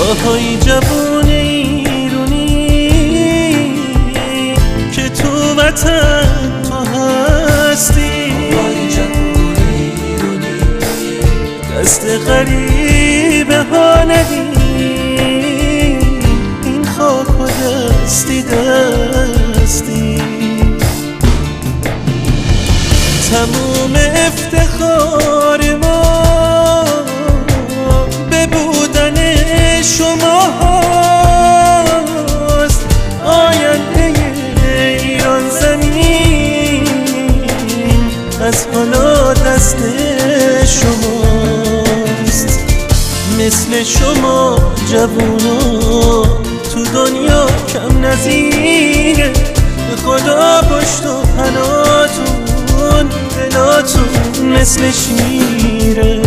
آهای جوون ایرونی که تو وطن تو هستی، آهای جوون ایرونی دست غریبه ها ندی، این خاک و دستی دستی. تموم افتخار ما به بودن شما هاست، آینده ایران زمین از حالا دست شماست. مثل شما جوونا تو دنیا کم نظیره، به خدا پشت و پناهتون دلاتون مثل شیره.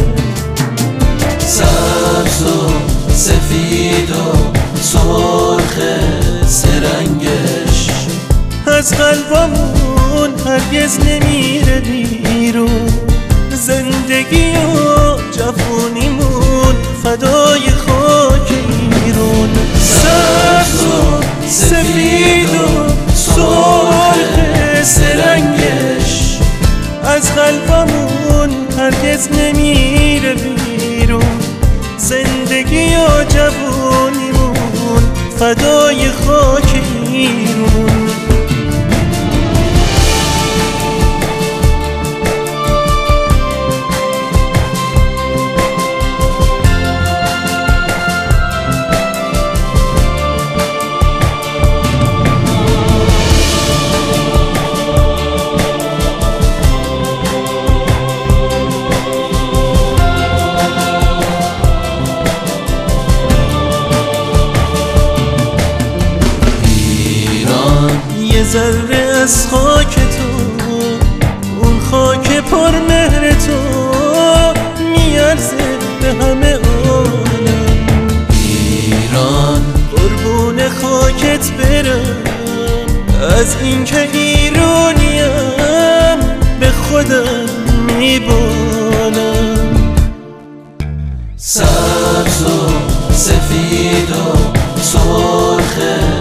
سبز و سفید و سرخ سرنگش از قلبمون هرگز نمیره بیرون، زندگی و جوونیمون فدای خاک ایرون. سبز و سفید و سرخ سرنگش از قلبمون هرگز نمیره بیرون، زندگی و جوونیمون فدای خاک ایرون. یه ذره از خاک تو، اون خاک پر مهر تو میارزه به همه عالم. ایران قربون خاکت برم، از اینکه ایرانیم به خودم میبالم. سبز و سفید و سرخ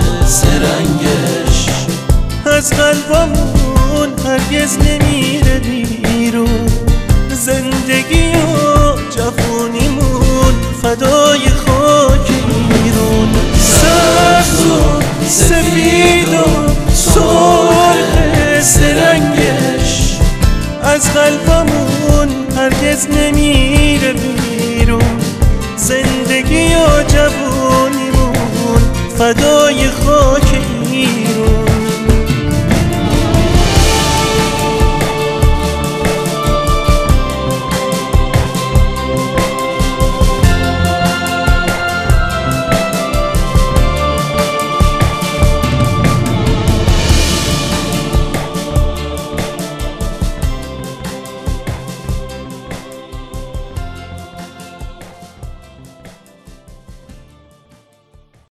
سرنگش از قلبمون هرگز نمیره بیرون، زندگی و جوونیمون فدای خاک ایرون. سبز و سفید و سرخ سرنگش از قلبمون هرگز نمیره بیرون، زندگی و جوونیمون فدای